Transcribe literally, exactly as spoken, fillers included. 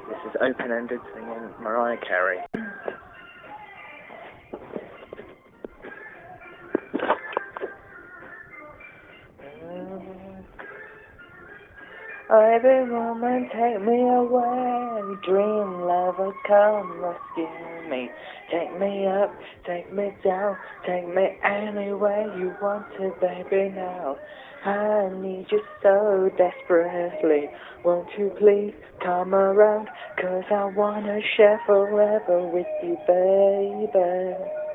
This is open-ended singing Mariah Carey. Oh, every woman take me away, dream lover come rescue me. Take me up, take me down, take me anywhere you want to, baby, now. I need you so desperately, won't you please come around, 'cause I wanna share forever with you, baby.